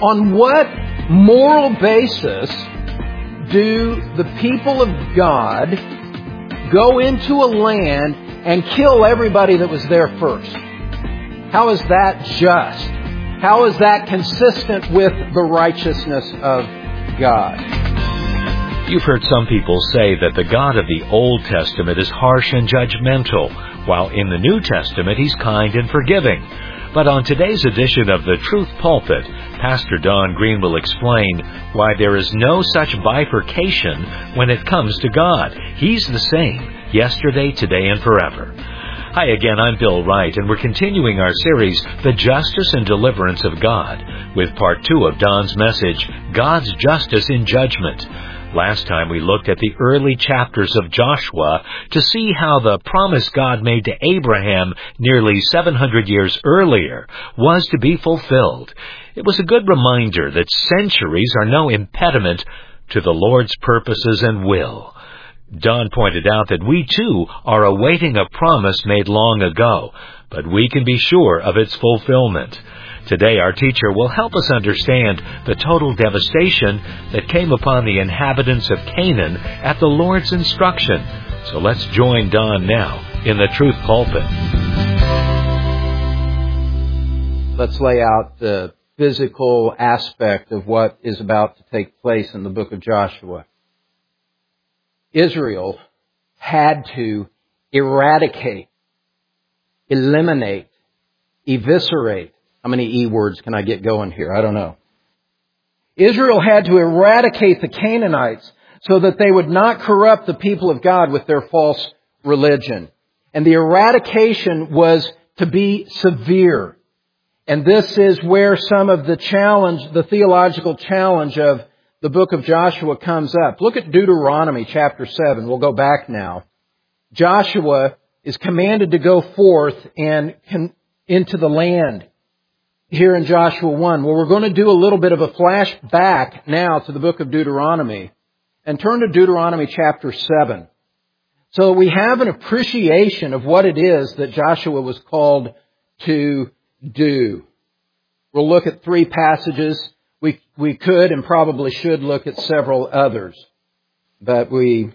On what moral basis do the people of God go into a land and kill everybody that was there first? How is that just? How is that consistent with the righteousness of God? You've heard some people say that the God of the Old Testament is harsh and judgmental, while in the New Testament He's kind and forgiving. But on today's edition of The Truth Pulpit, Pastor Don Green will explain why there is no such bifurcation when it comes to God. He's the same, yesterday, today, and forever. Hi again, I'm Bill Wright, and we're continuing our series, The Justice and Deliverance of God, with Part 2 of Don's message, God's Justice in Judgment. Last time we looked at the early chapters of Joshua to see how the promise God made to Abraham nearly 700 years earlier was to be fulfilled. It was a good reminder that centuries are no impediment to the Lord's purposes and will. Don pointed out that we too are awaiting a promise made long ago, but we can be sure of its fulfillment. Today our teacher will help us understand the total devastation that came upon the inhabitants of Canaan at the Lord's instruction. So let's join Don now in the Truth Pulpit. Let's lay out the physical aspect of what is about to take place in the book of Joshua. Israel had to eradicate, eliminate, eviscerate. How many E words can I get going here? I don't know. Israel had to eradicate the Canaanites so that they would not corrupt the people of God with their false religion. And the eradication was to be severe. And this is where some of the challenge, the theological challenge of the book of Joshua comes up. Look at Deuteronomy chapter 7. We'll go back now. Joshua is commanded to go forth and into the land here in Joshua 1. Well, we're going to do a little bit of a flashback now to the book of Deuteronomy and turn to Deuteronomy chapter 7. So we have an appreciation of what it is that Joshua was called to do. We'll look at 3 passages. We could and probably should look at several others, but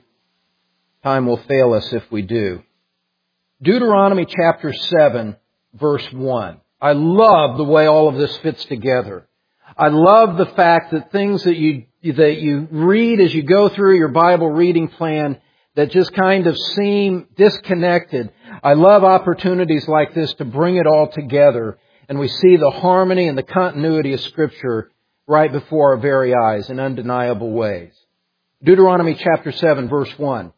time will fail us if we do. Deuteronomy chapter 7, verse 1. I love the way all of this fits together. I love the fact that things that you read as you go through your Bible reading plan that just kind of seem disconnected. I love opportunities like this to bring it all together, and we see the harmony and the continuity of Scripture right before our very eyes in undeniable ways. Deuteronomy chapter 7, verse 1.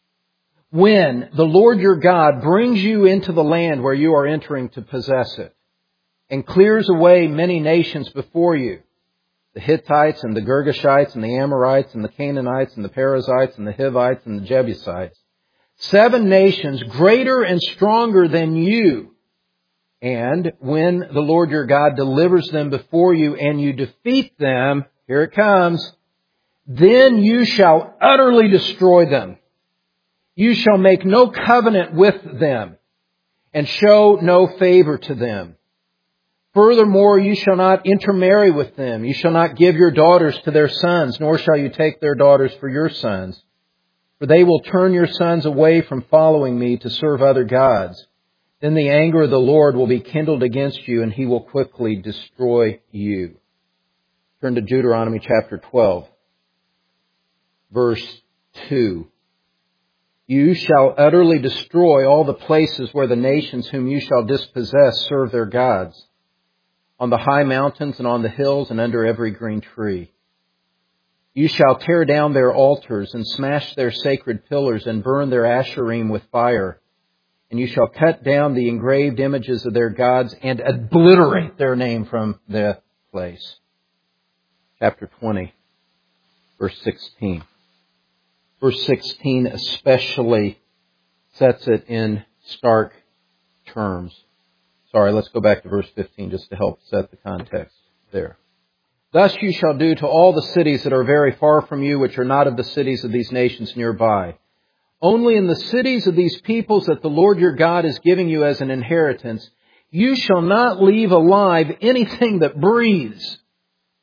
When the Lord your God brings you into the land where you are entering to possess it, and clears away many nations before you, the Hittites and the Girgashites and the Amorites and the Canaanites and the Perizzites and the Hivites and the Jebusites, 7 nations greater and stronger than you. And when the Lord your God delivers them before you and you defeat them, here it comes, then you shall utterly destroy them. You shall make no covenant with them and show no favor to them. Furthermore, you shall not intermarry with them. You shall not give your daughters to their sons, nor shall you take their daughters for your sons. For they will turn your sons away from following me to serve other gods. Then the anger of the Lord will be kindled against you, and He will quickly destroy you. Turn to Deuteronomy chapter 12, verse 2. You shall utterly destroy all the places where the nations whom you shall dispossess serve their gods, on the high mountains and on the hills and under every green tree. You shall tear down their altars and smash their sacred pillars and burn their asherim with fire. And you shall cut down the engraved images of their gods and obliterate their name from the place. Chapter 20, verse 16. Verse 16 especially sets it in stark terms. Sorry, let's go back to verse 15 just to help set the context there. Thus you shall do to all the cities that are very far from you, which are not of the cities of these nations nearby. Only in the cities of these peoples that the Lord your God is giving you as an inheritance, you shall not leave alive anything that breathes.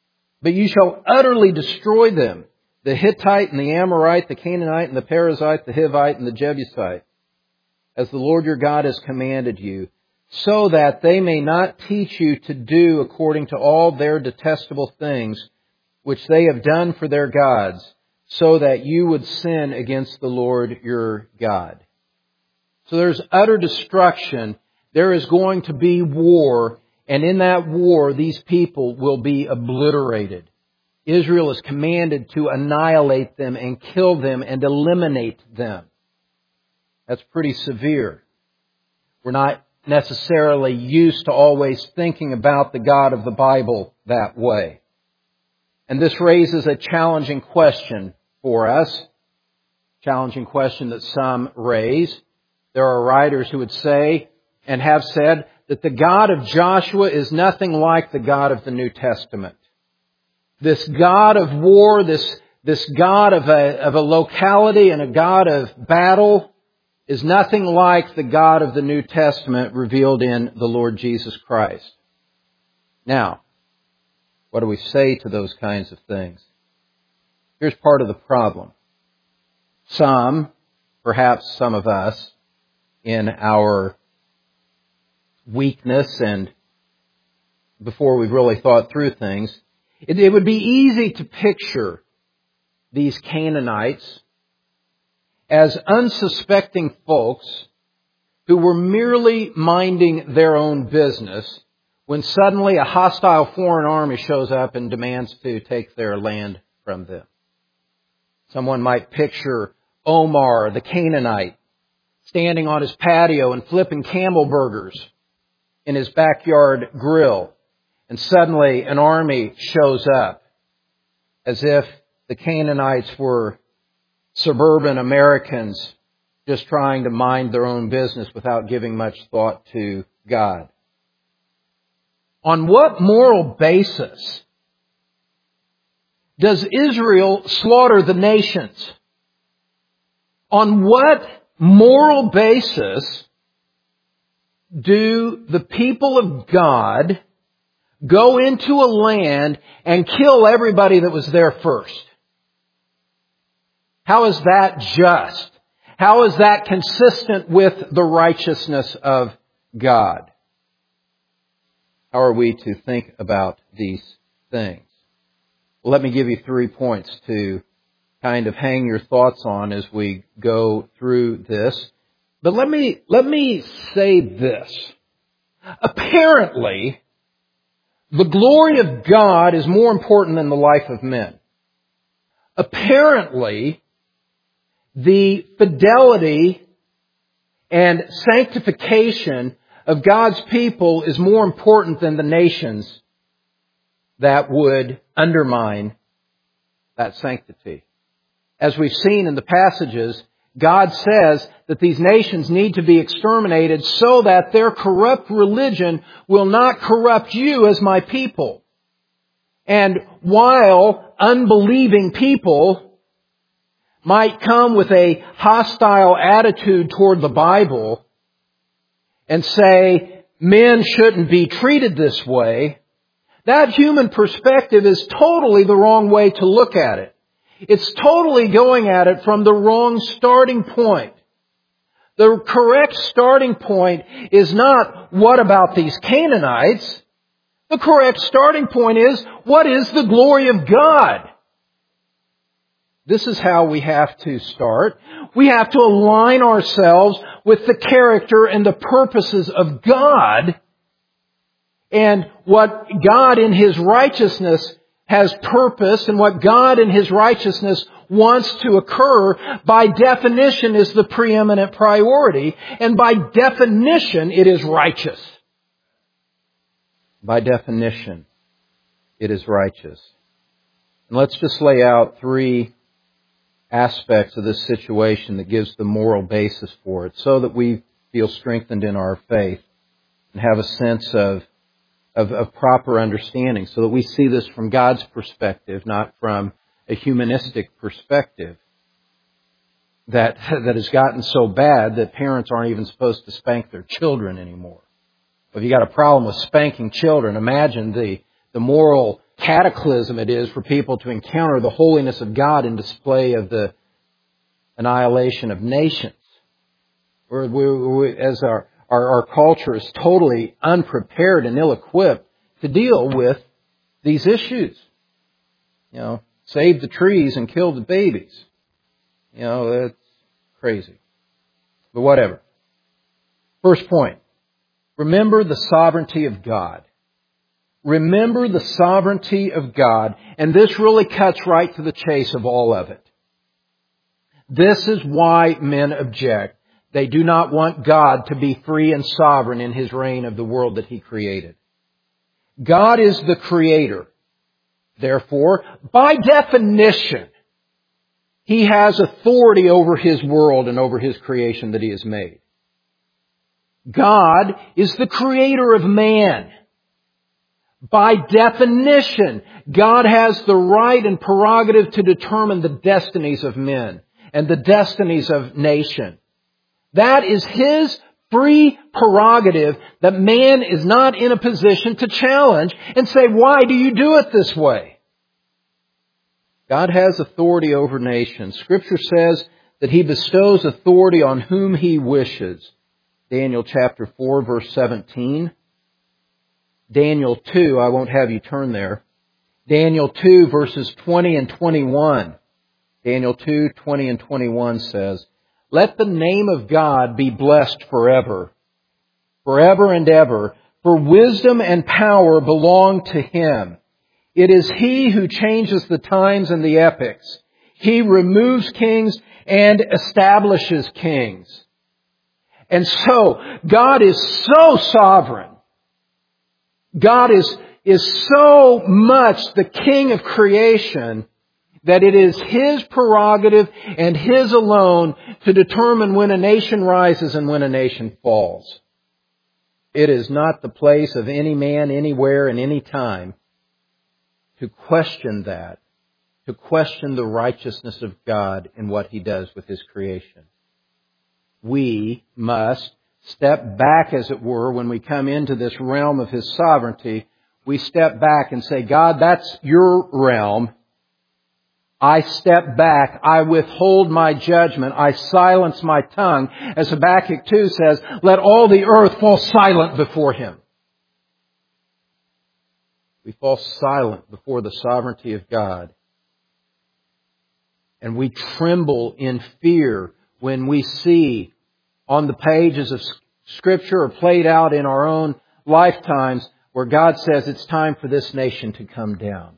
But you shall utterly destroy them, the Hittite and the Amorite, the Canaanite and the Perizzite, the Hivite and the Jebusite, as the Lord your God has commanded you, so that they may not teach you to do according to all their detestable things which they have done for their gods, so that you would sin against the Lord your God. So there's utter destruction. There is going to be war, and in that war, these people will be obliterated. Israel is commanded to annihilate them and kill them and eliminate them. That's pretty severe. We're not necessarily used to always thinking about the God of the Bible that way. And this raises a challenging question for us. Challenging question that some raise. There are writers who would say and have said that the God of Joshua is nothing like the God of the New Testament. This God of war, this God of a locality and a God of battle is nothing like the God of the New Testament revealed in the Lord Jesus Christ. Now, what do we say to those kinds of things? Here's part of the problem. Some, perhaps some of us, in our weakness and before we've really thought through things, it would be easy to picture these Canaanites as unsuspecting folks who were merely minding their own business when suddenly a hostile foreign army shows up and demands to take their land from them. Someone might picture Omar, the Canaanite, standing on his patio and flipping camel burgers in his backyard grill. And suddenly an army shows up as if the Canaanites were suburban Americans just trying to mind their own business without giving much thought to God. On what moral basis does Israel slaughter the nations? On what moral basis do the people of God go into a land and kill everybody that was there first? How is that just? How is that consistent with the righteousness of God? How are we to think about these things? Well, let me give you 3 points to kind of hang your thoughts on as we go through this. But let me say this. Apparently, the glory of God is more important than the life of men. Apparently, the fidelity and sanctification of God's people is more important than the nations that would undermine that sanctity. As we've seen in the passages, God says that these nations need to be exterminated so that their corrupt religion will not corrupt you as my people. And while unbelieving people might come with a hostile attitude toward the Bible and say, men shouldn't be treated this way, that human perspective is totally the wrong way to look at it. It's totally going at it from the wrong starting point. The correct starting point is not, what about these Canaanites? The correct starting point is, what is the glory of God? This is how we have to start. We have to align ourselves with the character and the purposes of God and what God in His righteousness has purpose and what God in His righteousness wants to occur, by definition is the preeminent priority, and by definition it is righteous. By definition, it is righteous. And let's just lay out 3 aspects of this situation that gives the moral basis for it so that we feel strengthened in our faith and have a sense of proper understanding so that we see this from God's perspective, not from a humanistic perspective that has gotten so bad that parents aren't even supposed to spank their children anymore. If you got a problem with spanking children, imagine the moral cataclysm it is for people to encounter the holiness of God in display of the annihilation of nations. As our culture is totally unprepared and ill-equipped to deal with these issues. Save the trees and kill the babies. That's crazy. But whatever. First point. Remember the sovereignty of God. Remember the sovereignty of God. And this really cuts right to the chase of all of it. This is why men object. They do not want God to be free and sovereign in His reign of the world that He created. God is the Creator. Therefore, by definition, He has authority over His world and over His creation that He has made. God is the Creator of man. By definition, God has the right and prerogative to determine the destinies of men and the destinies of nation. That is His free prerogative that man is not in a position to challenge and say, why do you do it this way? God has authority over nations. Scripture says that He bestows authority on whom He wishes. Daniel chapter 4, verse 17. Daniel 2, I won't have you turn there. Daniel 2, verses 20 and 21. Daniel 2, 20 and 21 says, let the name of God be blessed forever, forever and ever, for wisdom and power belong to Him. It is He who changes the times and the epochs. He removes kings and establishes kings. And so, God is so sovereign. God is so much the King of creation that it is His prerogative and His alone to determine when a nation rises and when a nation falls. It is not the place of any man, anywhere, and any time to question that, to question the righteousness of God in what He does with His creation. We must step back, as it were, when we come into this realm of His sovereignty. We step back and say, God, that's your realm. I step back. I withhold my judgment. I silence my tongue. As Habakkuk 2 says, let all the earth fall silent before Him. We fall silent before the sovereignty of God. And we tremble in fear when we see on the pages of Scripture or played out in our own lifetimes where God says it's time for this nation to come down.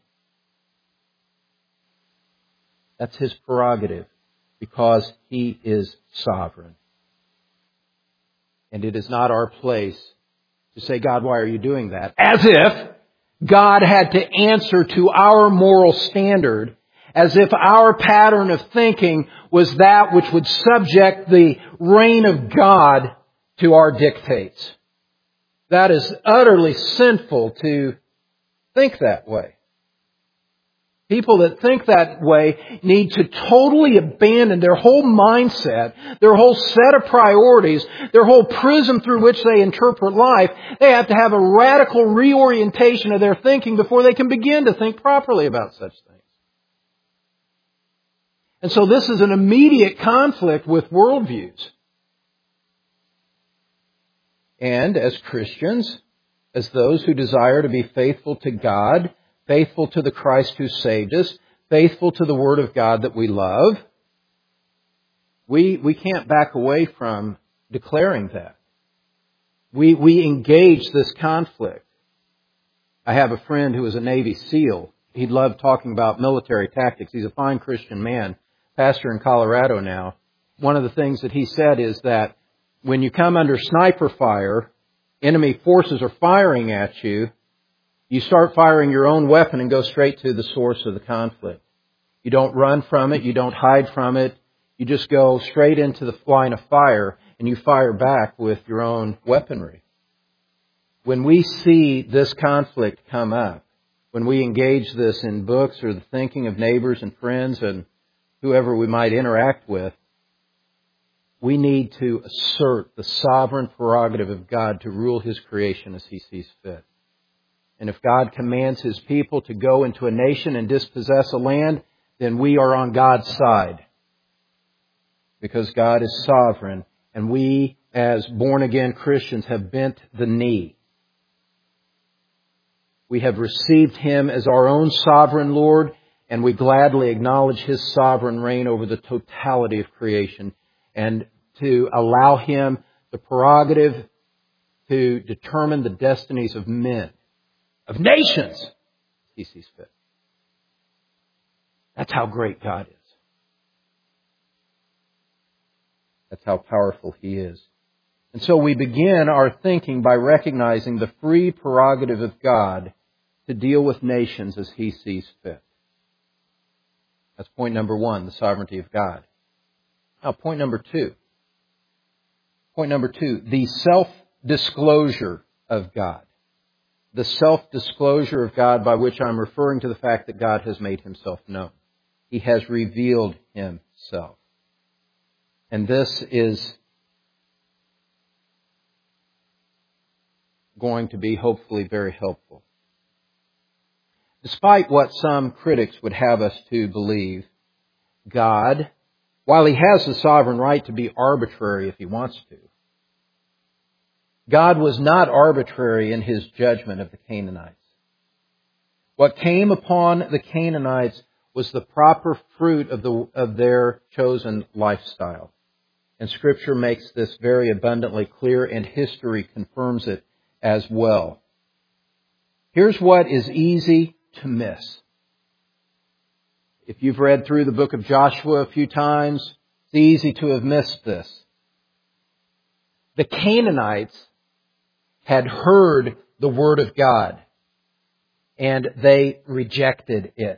That's His prerogative because He is sovereign. And it is not our place to say, God, why are you doing that? As if God had to answer to our moral standard, as if our pattern of thinking was that which would subject the reign of God to our dictates. That is utterly sinful to think that way. People that think that way need to totally abandon their whole mindset, their whole set of priorities, their whole prism through which they interpret life. They have to have a radical reorientation of their thinking before they can begin to think properly about such things. And so this is an immediate conflict with worldviews. And as Christians, as those who desire to be faithful to God, faithful to the Christ who saved us, faithful to the Word of God that we love, we can't back away from declaring that. We engage this conflict. I have a friend who is a Navy SEAL. He loved talking about military tactics. He's a fine Christian man, pastor in Colorado now. One of the things that he said is that when you come under sniper fire, enemy forces are firing at you, you start firing your own weapon and go straight to the source of the conflict. You don't run from it. You don't hide from it. You just go straight into the line of fire and you fire back with your own weaponry. When we see this conflict come up, when we engage this in books or the thinking of neighbors and friends and whoever we might interact with, we need to assert the sovereign prerogative of God to rule His creation as He sees fit. And if God commands His people to go into a nation and dispossess a land, then we are on God's side. Because God is sovereign, and we, as born-again Christians, have bent the knee. We have received Him as our own sovereign Lord, and we gladly acknowledge His sovereign reign over the totality of creation, and to allow Him the prerogative to determine the destinies of men, of nations, as He sees fit. That's how great God is. That's how powerful He is. And so we begin our thinking by recognizing the free prerogative of God to deal with nations as He sees fit. That's point number one, the sovereignty of God. Now, point number two. Point number two, the self-disclosure of God. The self-disclosure of God, by which I'm referring to the fact that God has made Himself known. He has revealed Himself. And this is going to be hopefully very helpful. Despite what some critics would have us to believe, God, while He has the sovereign right to be arbitrary if He wants to, God was not arbitrary in His judgment of the Canaanites. What came upon the Canaanites was the proper fruit of their chosen lifestyle. And Scripture makes this very abundantly clear, and history confirms it as well. Here's what is easy to miss. If you've read through the book of Joshua a few times, it's easy to have missed this. The Canaanites had heard the Word of God, and they rejected it.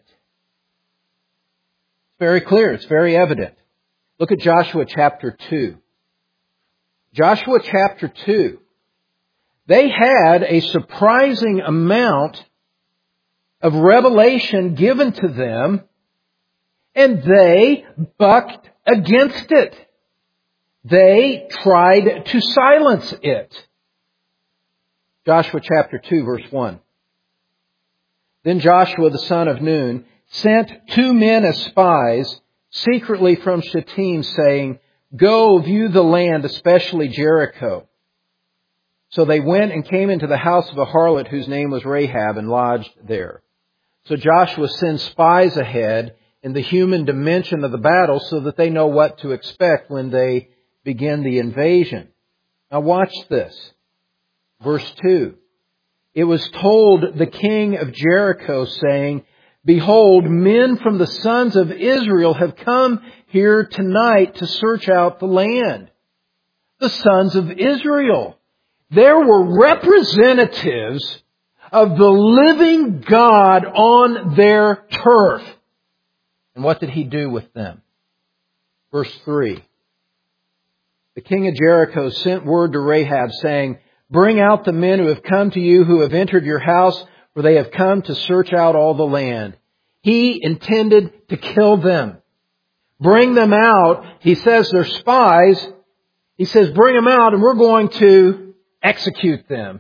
It's very clear. It's very evident. Look at Joshua chapter 2. Joshua chapter 2. They had a surprising amount of revelation given to them, and they bucked against it. They tried to silence it. Joshua chapter 2, verse 1. Then Joshua the son of Nun sent 2 men as spies secretly from Shittim, saying, "Go view the land, especially Jericho." So they went and came into the house of a harlot whose name was Rahab, and lodged there. So Joshua sends spies ahead in the human dimension of the battle so that they know what to expect when they begin the invasion. Now watch this. Verse 2. It was told the king of Jericho, saying, "Behold, men from the sons of Israel have come here tonight to search out the land." The sons of Israel. There were representatives of the living God on their turf. And what did He do with them? Verse 3. The king of Jericho sent word to Rahab, saying, "Bring out the men who have come to you, who have entered your house, for they have come to search out all the land." He intended to kill them. Bring them out. He says they're spies. He says, bring them out and we're going to execute them.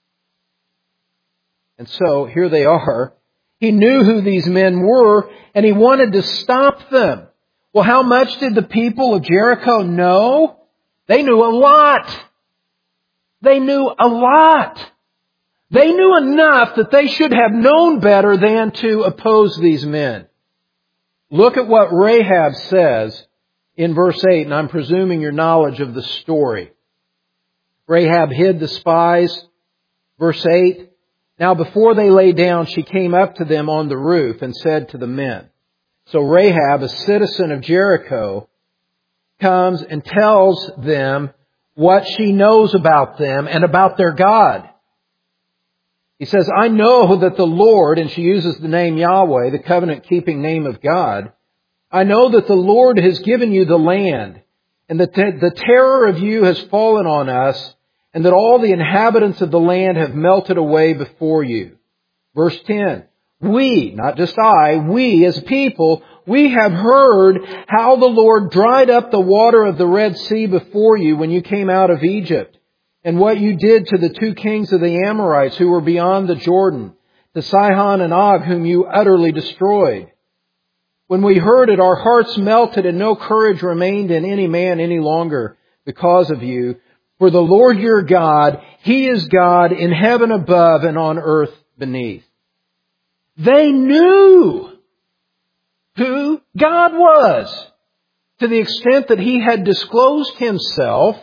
And so here they are. He knew who these men were, and he wanted to stop them. Well, how much did the people of Jericho know? They knew a lot. They knew a lot. They knew enough that they should have known better than to oppose these men. Look at what Rahab says in verse 8, and I'm presuming your knowledge of the story. Rahab hid the spies. Verse 8, "Now before they lay down, she came up to them on the roof and said to the men." So Rahab, a citizen of Jericho, comes and tells them what she knows about them and about their God. He says, "I know that the Lord," and she uses the name Yahweh, the covenant-keeping name of God, "I know that the Lord has given you the land, and that the terror of you has fallen on us, and that all the inhabitants of the land have melted away before you." Verse 10, "We," not just I, "we as a people, we have heard how the Lord dried up the water of the Red Sea before you when you came out of Egypt, and what you did to the 2 kings of the Amorites who were beyond the Jordan, to Sihon and Og, whom you utterly destroyed. When we heard it, our hearts melted, and no courage remained in any man any longer because of you. For the Lord your God, He is God in heaven above and on earth beneath. They knew who God was, to the extent that He had disclosed Himself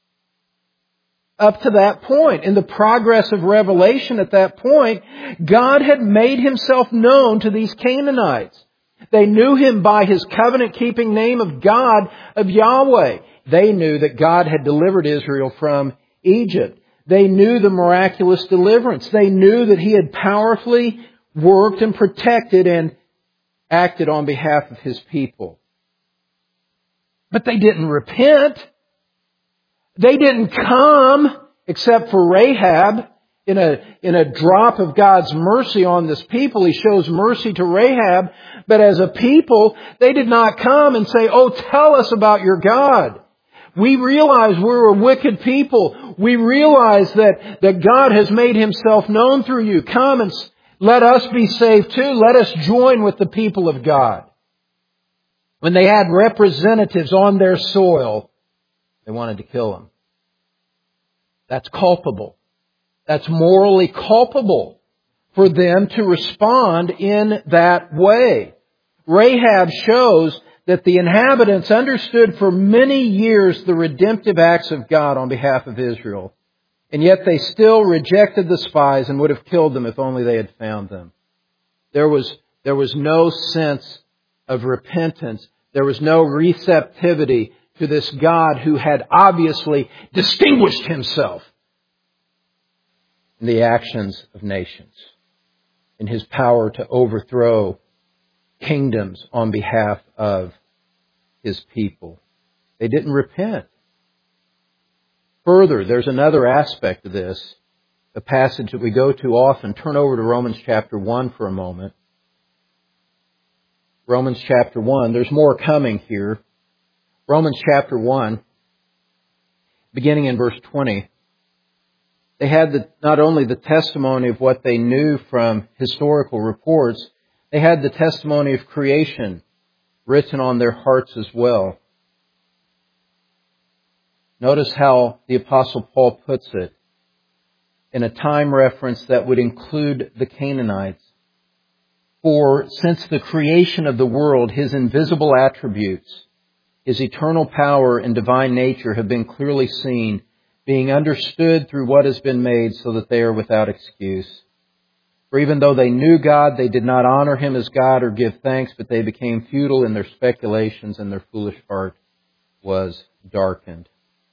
up to that point. In the progress of revelation at that point, God had made Himself known to these Canaanites. They knew Him by His covenant-keeping name of God, of Yahweh. They knew that God had delivered Israel from Egypt. They knew the miraculous deliverance. They knew that He had powerfully worked and protected and acted on behalf of His people. But they didn't repent. They didn't come, except for Rahab, in a drop of God's mercy on this people. He shows mercy to Rahab. But as a people, they did not come and say, "Oh, tell us about your God. We realize we're a wicked people. We realize that God has made Himself known through you. Come and let us be saved too. Let us join with the people of God." When they had representatives on their soil, they wanted to kill them. That's culpable. That's morally culpable for them to respond in that way. Rahab shows that the inhabitants understood for many years the redemptive acts of God on behalf of Israel. And yet they still rejected the spies and would have killed them if only they had found them. There was no sense of repentance. There was no receptivity to this God who had obviously distinguished Himself in the actions of nations, in His power to overthrow kingdoms on behalf of His people. They didn't repent. Further, there's another aspect of this, a passage that we go to often. Turn over to Romans chapter 1 for a moment. Romans chapter 1. There's more coming here. Romans chapter 1, beginning in verse 20. They had not only the testimony of what they knew from historical reports, they had the testimony of creation written on their hearts as well. Notice how the Apostle Paul puts it in a time reference that would include the Canaanites. For since the creation of the world, His invisible attributes, His eternal power and divine nature have been clearly seen, being understood through what has been made, so that they are without excuse. For even though they knew God, they did not honor Him as God or give thanks, but they became futile in their speculations, and their foolish heart was darkened.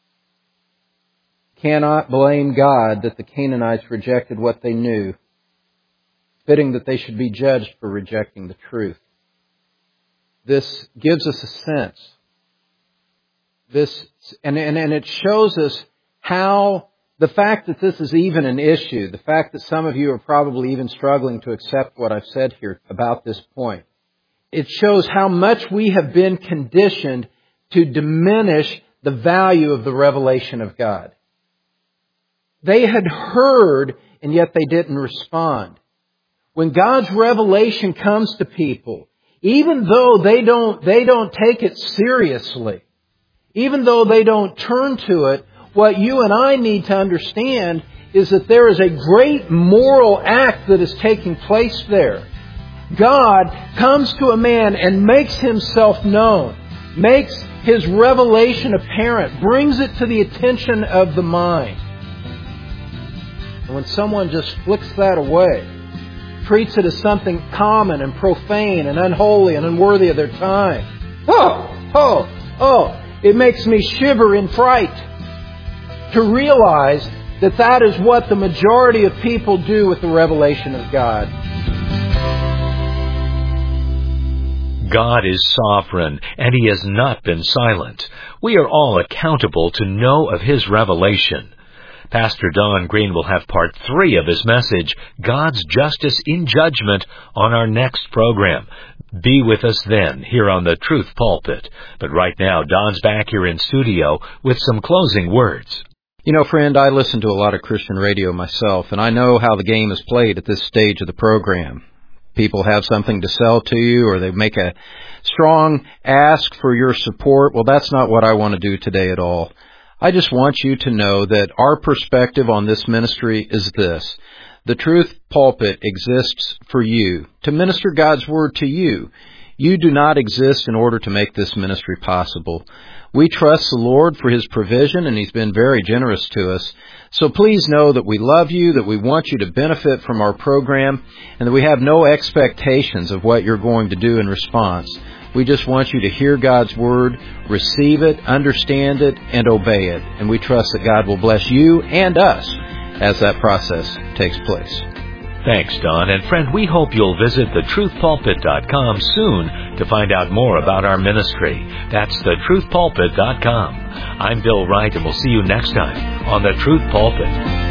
Cannot blame God that the Canaanites rejected what they knew. Fitting that they should be judged for rejecting the truth. This gives us a sense. And it shows us how the fact that this is even an issue, the fact that some of you are probably even struggling to accept what I've said here about this point, it shows how much we have been conditioned to diminish the value of the revelation of God. They had heard, and yet they didn't respond. When God's revelation comes to people, even though they don't take it seriously, even though they don't turn to it, what you and I need to understand is that there is a great moral act that is taking place there. God comes to a man and makes Himself known, makes His revelation apparent, brings it to the attention of the mind. And when someone just flicks that away, treats it as something common and profane and unholy and unworthy of their time, it makes me shiver in fright to realize that that is what the majority of people do with the revelation of God. God is sovereign, and He has not been silent. We are all accountable to know of His revelation. Pastor Don Green will have part 3 of his message, God's Justice in Judgment, on our next program. Be with us then, here on the Truth Pulpit. But right now, Don's back here in studio with some closing words. You know, friend, I listen to a lot of Christian radio myself, and I know how the game is played at this stage of the program. People have something to sell to you, or they make a strong ask for your support. Well, that's not what I want to do today at all. I just want you to know that our perspective on this ministry is this. The Truth Pulpit exists for you, to minister God's Word to you. You do not exist in order to make this ministry possible. We trust the Lord for His provision, and He's been very generous to us. So please know that we love you, that we want you to benefit from our program, and that we have no expectations of what you're going to do in response. We just want you to hear God's Word, receive it, understand it, and obey it. And we trust that God will bless you and us as that process takes place. Thanks, Don. And friend, we hope you'll visit thetruthpulpit.com soon to find out more about our ministry. That's thetruthpulpit.com. I'm Bill Wright, and we'll see you next time on The Truth Pulpit.